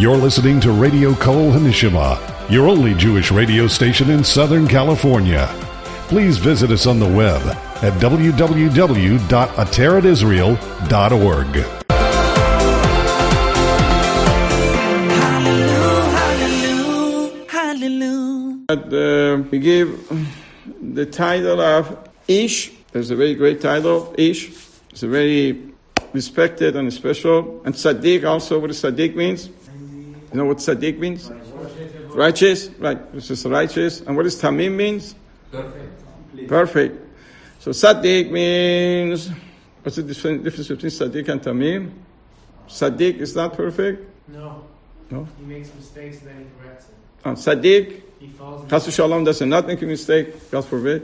You're listening to Radio Kol Hanishima, your only Jewish radio station in Southern California. Please visit us on the web at www.ateradisrael.org. We give the title of Ish. There's a very great title, Ish. It's a very respected and special. And Tzaddik also, what does Tzaddik means? You know what Tzaddik means? Righteous. Right, this is righteous. And what does Tamim means? Perfect. So Tzaddik means, what's the difference between Tzaddik and Tamim? Tzaddik is not perfect? No. No? He makes mistakes and then he corrects it. Tzaddik, He falls Chas v'Shalom does not make a mistake, God forbid.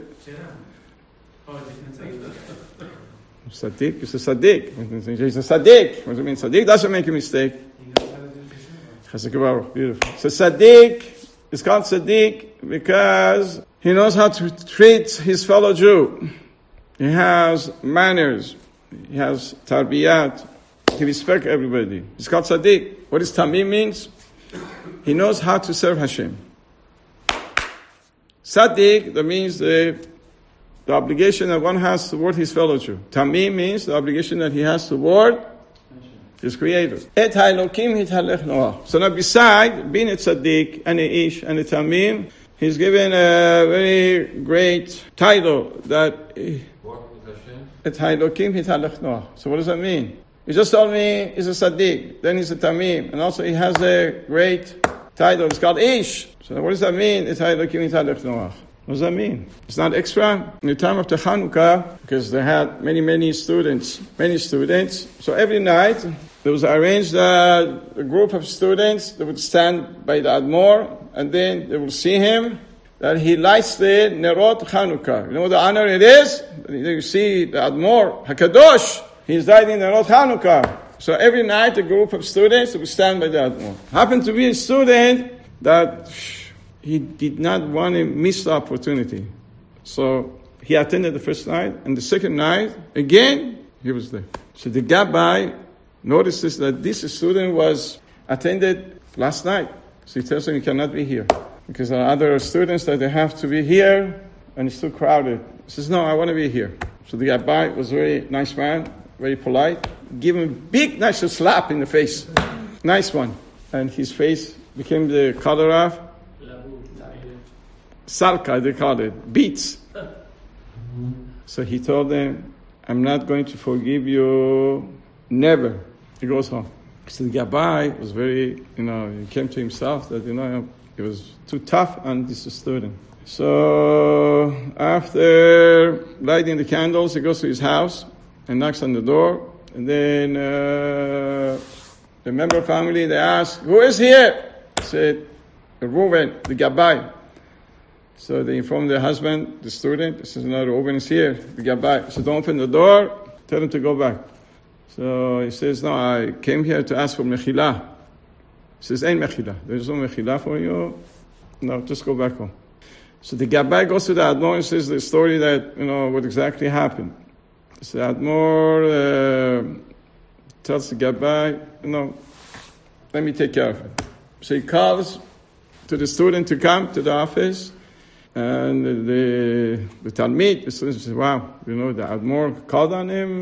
Tzaddik is a Tzaddik. He's a Tzaddik. What does it mean? Tzaddik doesn't make a mistake. Beautiful. So Tzaddik is called Tzaddik because he knows how to treat his fellow Jew. He has manners. He has tarbiyat. He respects everybody. He's called Tzaddik. What does Tamim means? He knows how to serve Hashem. Tzaddik, that means the obligation that one has toward his fellow Jew. Tamim means the obligation that he has toward his Creator. Et ha'elokim hithalech Noah. So now beside being a tzaddik and a ish and a tamim, he's given a very great title that Et ha'elokim hithalech Noah. So what does that mean? He just told me he's a tzaddik, then he's a tamim, and also he has a great title. It's called ish. So what does that mean? Et ha'elokim hithalech Noah. What does that mean? It's not extra. In the time of the Chanukah, because they had many students. So every night, there was arranged a group of students that would stand by the Admor, and then they would see him, that he lights the Nerot Chanukah. You know what the honor it is? You see the Admor, HaKadosh, he's lighting Nerot Chanukah. So every night, a group of students would stand by the Admor. Happened to be a student that he did not want to miss the opportunity. So he attended the first night, and the second night, again, he was there. So the Gabbai notices that this student was attended last night. So he tells him he cannot be here, because there are other students that they have to be here, and it's too crowded. He says, no, I want to be here. So the Gabbai was a very nice man, very polite. Give him a big, nice slap in the face. Nice one. And his face became the color of Salka, they called it, beets. So he told them, I'm not going to forgive you, never. He goes home. So the Gabbai was very, he came to himself that, it was too tough on this student. So after lighting the candles, he goes to his house and knocks on the door. And then the member of family, they ask, who is here? He said, Reuven, the Gabbai. So they inform their husband, the student. He says, no, Reuven is here, the Gabbai. So don't open the door, tell him to go back. So he says, no, I came here to ask for Mechila. He says, ain't Mechila. There's no Mechila for you. No, just go back home. So the Gabbai goes to the Admor and says the story that, what exactly happened. So the Admor tells the Gabbai, let me take care of it. So he calls to the student to come to the office. And the Talmid, the student says, wow, the Admor called on him.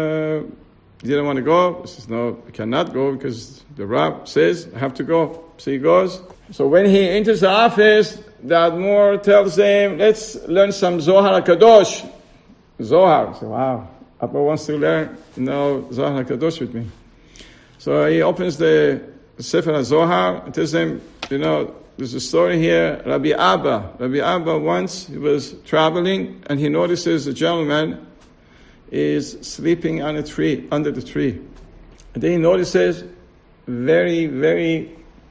He didn't want to go. He says, no, I cannot go because the Rab says I have to go. So he goes. So when he enters the office, the Admor tells him, let's learn some Zohar HaKadosh. Zohar. So wow, Abba wants to learn, Zohar HaKadosh with me. So he opens the Sefer HaZohar and tells him, there's a story here. Rabbi Abba once, he was traveling, and he notices a gentleman is sleeping on a tree, under the tree. And then he notices very, very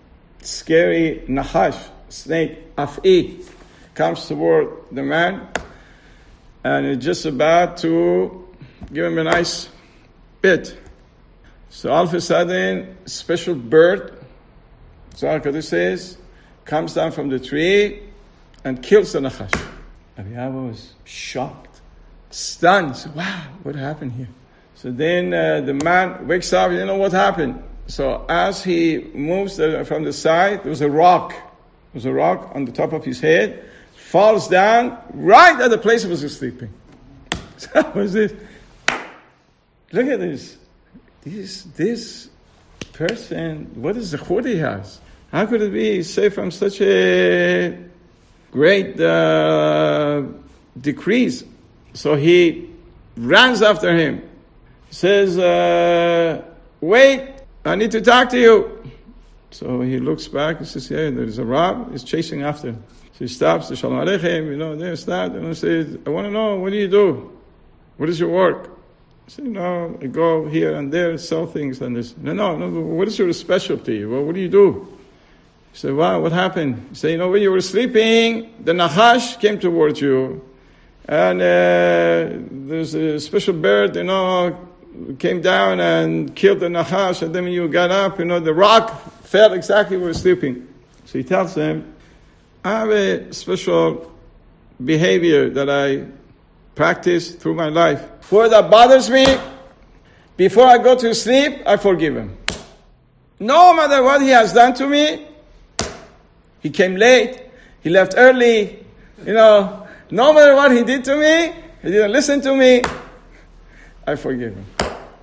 scary nahash, snake, af'i, comes toward the man, and is just about to give him a nice bit. So all of a sudden, a special bird, Zohar HaKadosh says, comes down from the tree and kills the Nachash. Rabbi Abba was shocked, stunned. So, wow, what happened here? So then the man wakes up, what happened? So as he moves from the side, there was a rock. There was a rock on the top of his head. Falls down right at the place he was sleeping. So what is this? Look at this. This person, what is the chud he has? How could it be saved from such a great decrease? So he runs after him. He says, wait, I need to talk to you. So he looks back and says, yeah, there's a Rab, he's chasing after him. So he stops, says, Shalom Aleichem, they start, and he says, I want to know, what do you do? What is your work? I said, I go here and there, sell things and this. No, what is your specialty? Well, what do you do? He said, wow, what happened? He said, when you were sleeping, the Nachash came towards you. And there's a special bird, came down and killed the Nachash. And then when you got up, the rock fell exactly where you were sleeping. So he tells them, I have a special behavior that I practice through my life. Where that bothers me, before I go to sleep, I forgive him. No matter what he has done to me, he came late, he left early, no matter what he did to me, he didn't listen to me, I forgive him.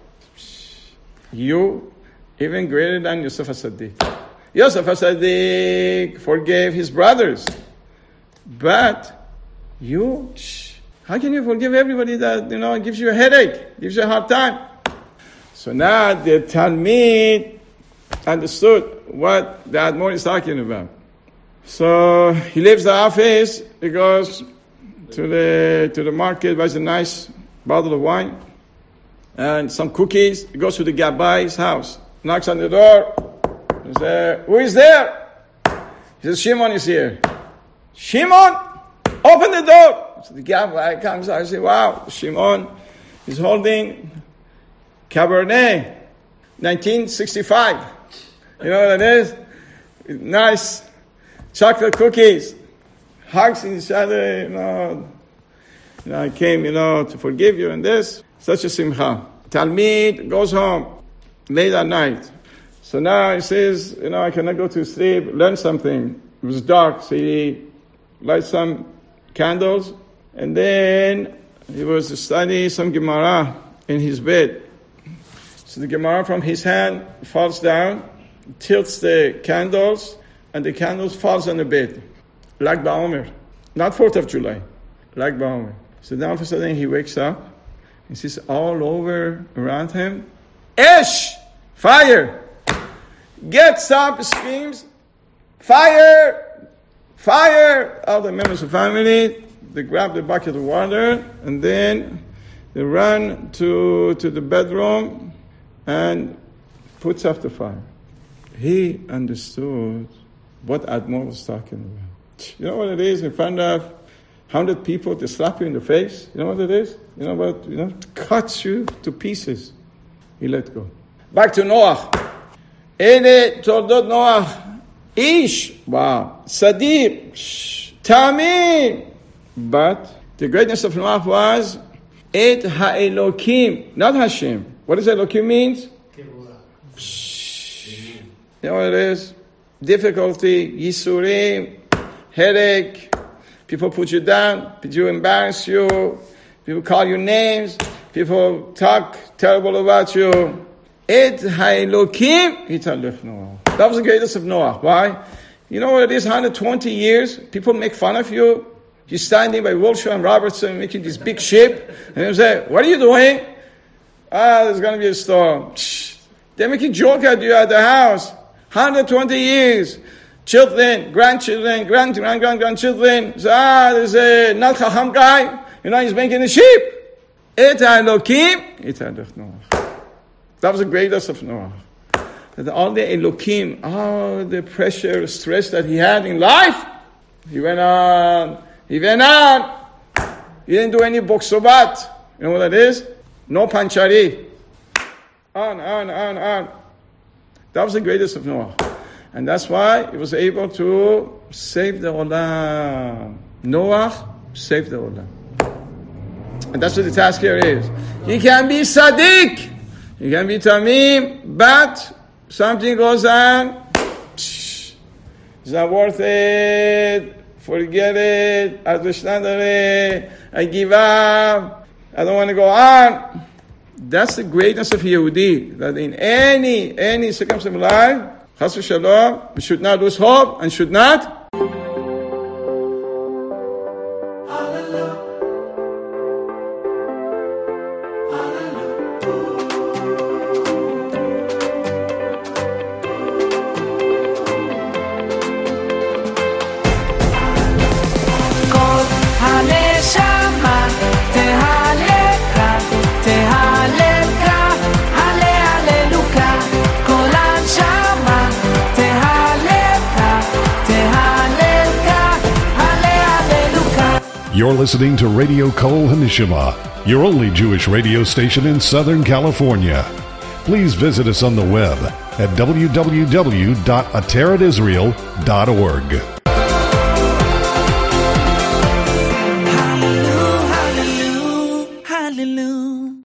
You, even greater than Yosef HaSaddiq. Yosef HaSaddiq forgave his brothers. But you, how can you forgive everybody that, gives you a headache, gives you a hard time? So now the Talmid understood what the Admor is talking about. So he leaves the office, he goes to the market, buys a nice bottle of wine and some cookies. He goes to the Gabai's house, knocks on the door. He says, who is there? He says, Shimon is here. Shimon, open the door. So the Gabai comes out. I say, wow, Shimon is holding Cabernet, 1965. You know what it is? Nice chocolate cookies, hugs each other, I came, to forgive you and this. Such a simcha. Talmid goes home late at night. So now he says, I cannot go to sleep, learn something. It was dark, so he lights some candles, and then he was studying some Gemara in his bed. So the Gemara from his hand falls down, tilts the candles, and the candles falls on the bed. Lag BaOmer. Not 4th of July. Lag BaOmer. So then all of a sudden he wakes up, and sees all over around him, Esh! Fire! Gets up, screams, fire! Fire! All the members of the family, they grab the bucket of water, and then they run to the bedroom and puts out the fire. He understood what Admor was talking about. You know what it is in front of 100 people to slap you in the face? You know what it is? Cuts you to pieces. He let go. Back to Noach. Ele toldot Noach. Ish. Wow. Sadiq. Tamim. But the greatness of Noach was Et HaElokim. Not Hashem. What does Elokim means? You know what it is? Difficulty, Yisurim, headache, people put you down, people embarrass you, people call you names, people talk terrible about you. Et ha'elokim hitalech Noach. That was the greatest of Noah. Why? You know what it is, 120 years, people make fun of you. You're standing by Wilshire and Robertson making this big ship, and they say, what are you doing? There's going to be a storm. They make a joke at you at the house. 120 years. Children, grandchildren, grandchildren. So, there's a not Chacham guy. He's making a ship. Et Elokim, et Noach. That was the greatest of Noah. That all the Elokim, all the pressure, stress that he had in life, he went on. He didn't do any boksobat. You know what that is? No panchari. On. That was the greatest of Noah. And that's why he was able to save the Olam. Noah saved the Olam. And that's what the task here is. He can be Sadiq, he can be Tamim, but something goes on, it's not worth it, forget it, I give up, I don't want to go on. That's the greatness of Yehudi, that in any circumstance of life, Chas v'shalom, we should not lose hope and should not You're listening to Radio Kol Hanishima, your only Jewish radio station in Southern California. Please visit us on the web at www.ateratisrael.org.